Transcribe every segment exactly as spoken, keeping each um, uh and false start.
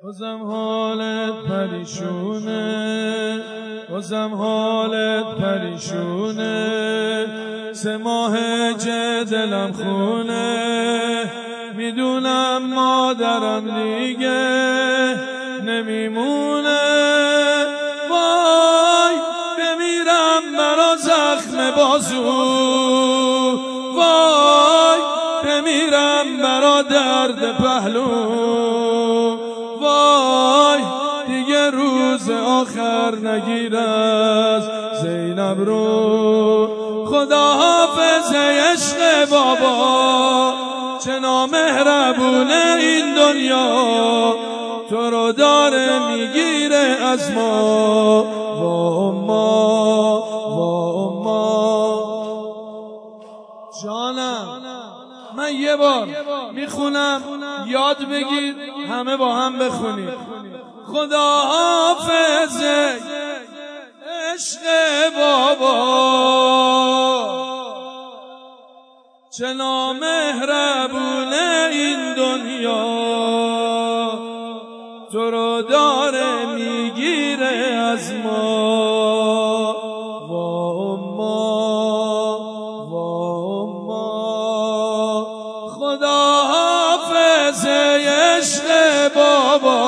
بازم حالت پریشونه، بازم حالت پریشونه، سه ماهه که دلم خونه، میدونم مادرم دیگه نمیمونه. وای بمیرم برا زخم بازو، وای بمیرم برا درد پهلو، وای دیگه روز آخر نگیر از زینب رو. خدا حافظ عشق بابا، چه نامهربونه این دنیا، تو رو داره میگیره از ما. وا ما وا ما جانم، من یه بار میخونم یاد بگیر، همه با هم بخونیم. خدا حافظ عشق بابا، چه نامهربونه این دنیا، تو رو داره میگیره از ما. وا ما وا ما خدا حافظ عشق بابا،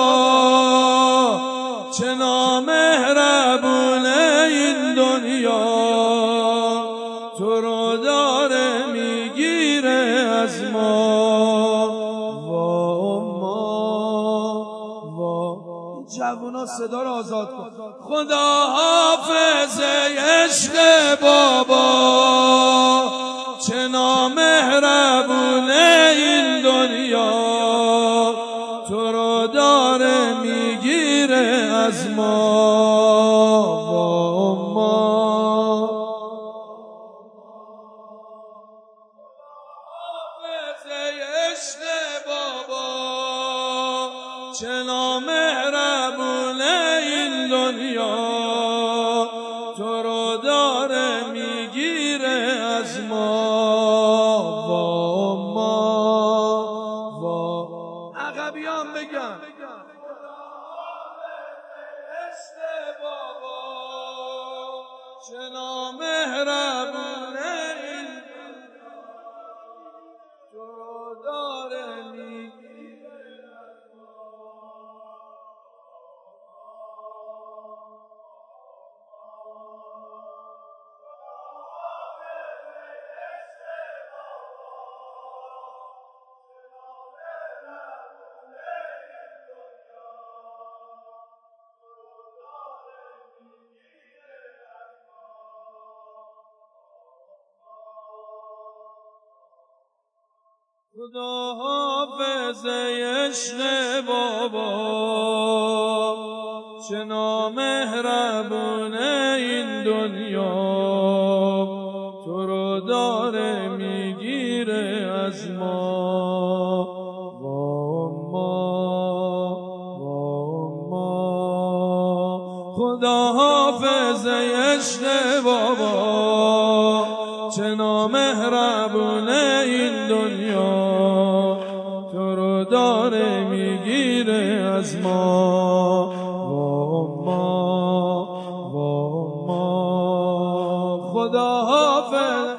چه نامهربونه این دنیا، تو رو داره میگیره از ما. وا ما وا جوونا صدا رو آزاد کن. خدا حافظ عشق بابا، چه نامهربونه این دنیا، تو رو داره میگیره از ما. وا ما حافظ عشق بابا، چه نامهربونه این دنیا، تو رو داره میگیره از ما. وا ما وا عقبیان بگم چه نامهربونه این تو رو داره میگیره از ما. خدا حافظ عشق بابا، چه نامهربونه این دنیا، تو رو داره میگیره از ما. وا ما وا ما خدا حافظ عشق بابا، چه نامهربونه این دنیا، تو رو داره میگیره از ما. وا ما وا ما خدا حافظ.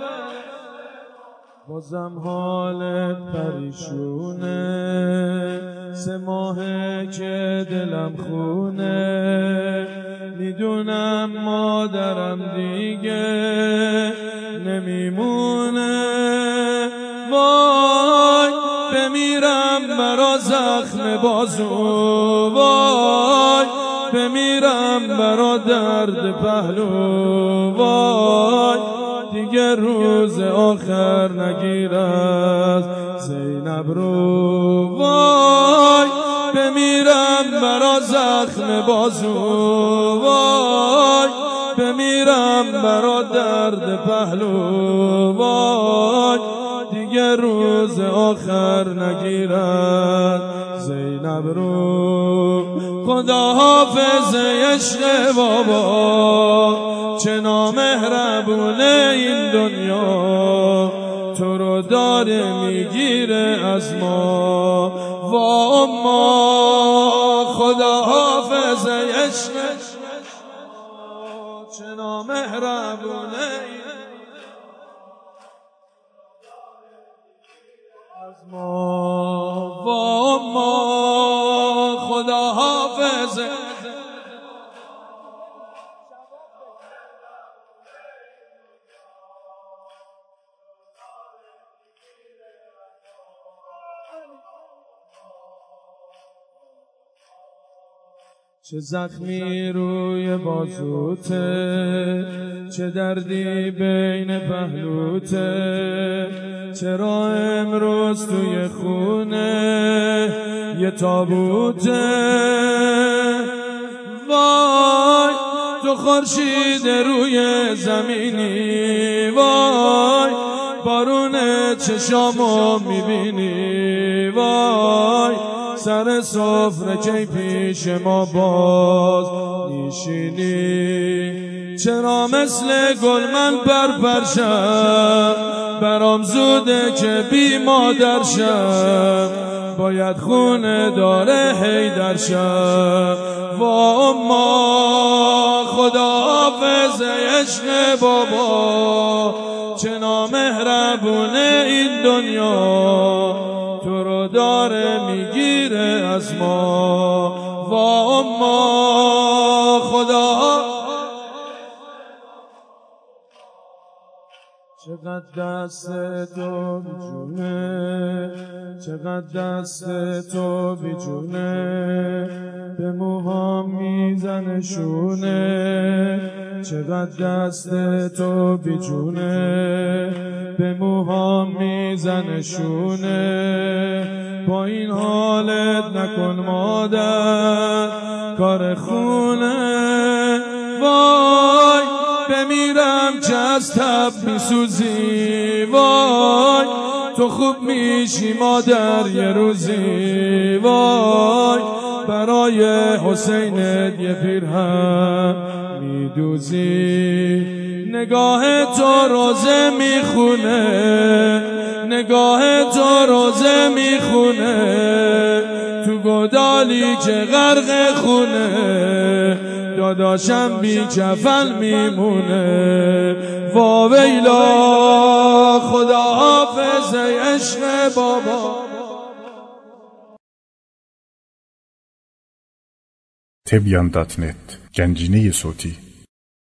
بازم حالت پریشونه، سه ماهه که دلم خونه، میدونم مادرم دیگه نمیمونه. وای بمیرم برا زخم بازو، وای بمیرم برا درد پهلو، وای دیگه روز آخر نگیر از زینب رو. وای بمیرم برا زخم بازو، وای بمیرم برا درد پهلو، وای دیگه روز آخر نگیرد زینب رو. خدا حافظ عشق بابا، چه نامهربونه این دنیا، تو رو داره میگیره از ما. وا ما خدا حافظ عشق چه نامهربونه از ما و ما خدا حافظ چه زخمی روی بازوته، چه دردی بین پهلوته، چرا امروز توی خونه یه تابوته. وای تو خورشید روی زمینی، وای بارون چشامو میبینی، وای سر سفره کی پیش ما باز میشینی. چرا مثل گل من برپرشم، برام زوده که بی مادر شم، باید خونه داره حیدر شم. و اما خدا حافظ عشق بابا چه نامهربونه این دنیا، تو رو داره میگیره از ما. و اما خدا چقدر دست تو بیجونه، چقدر دست تو بیجونه، به موهام میزنه شونه. چقدر دست تو بیجونه، به موهام میزنه شونه. با این حالت نکن مادر کار خونه. وای بمیرم که از تب میسوزی، وای تو خوب میشی مادر یه روزی. وای برای حسینت یه پیرهن میدوزی. نگاه تو روزه میخونه، نگاه تو روزه میخونه، تو گودالی که غرق خونه، داداشم بی کفن میمونه. واویلا خدا حافظ عشق بابا. تبیان دات نت گنجینه صوتی